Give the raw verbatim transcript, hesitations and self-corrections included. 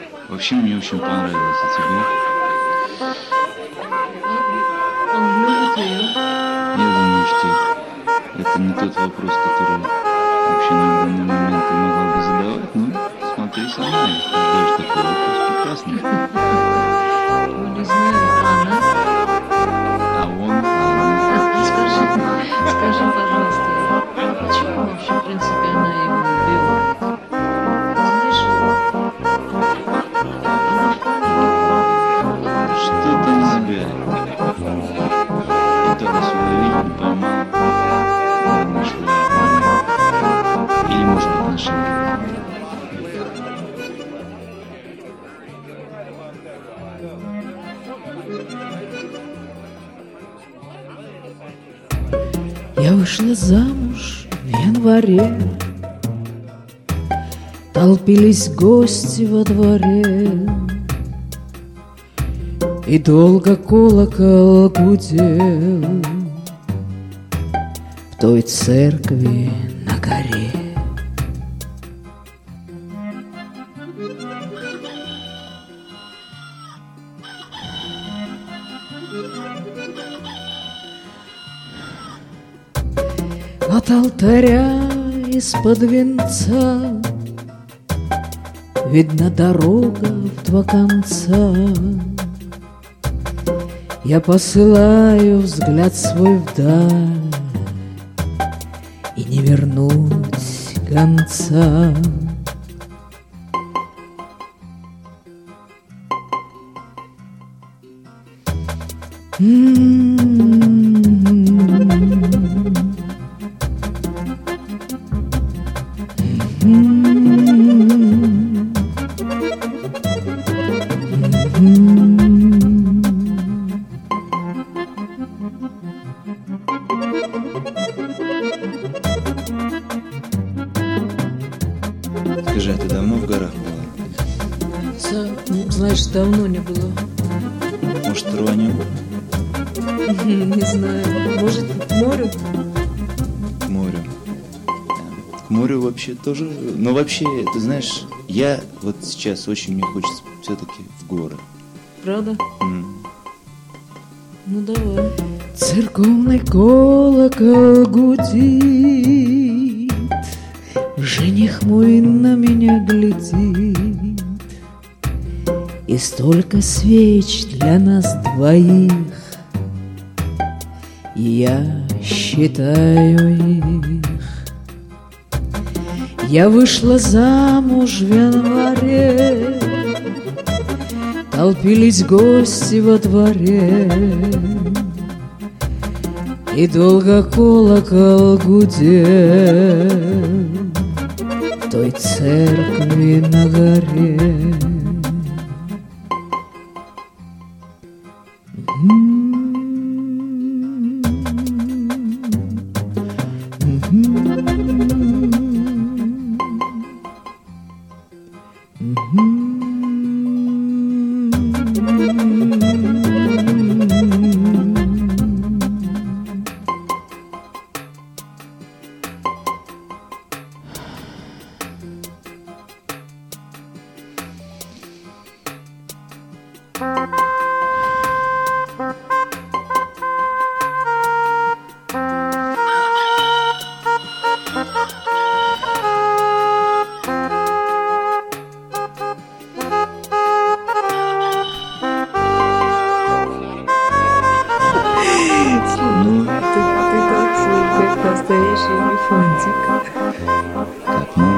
Вообще мне очень понравилось, а тебе? Он любит ее. Я думаю, что это не тот вопрос, который вообще на данный момент ты могла бы задавать, но смотри сама, если ты задаешь такой вопрос, прекрасно. Ну, не знаю, она. А он, а она. Скажи, скажи, пожалуйста, а почему вообще, в принципе, она его убивает? Знаешь, она в панике. Что-то не тебя. Пыталась уловить, не поймала. Не нашла. Или, может быть, нашла. Я вышла замуж в январе, толпились гости во дворе, и долго колокол гудел в той церкви на горе. От алтаря из-под венца видна дорога в два конца. Я посылаю взгляд свой вдаль и не вернуть конца. Скажи, а ты давно в горах была? Знаешь, давно не было. Может, рванем? Не знаю. Может, к морю? К морю. К морю вообще тоже. Но вообще, ты знаешь, я вот сейчас очень мне хочется все-таки в горы. Правда? М. Ну давай. Церковный колокол гудит, жених мой на меня глядит, и столько свеч для нас двоих, и я считаю их. Я вышла замуж в январе, толпились гости во дворе, и долго колокол гудел в той церкви на горе. Ну, Ты, ты как, как настоящий элефантик. как можно.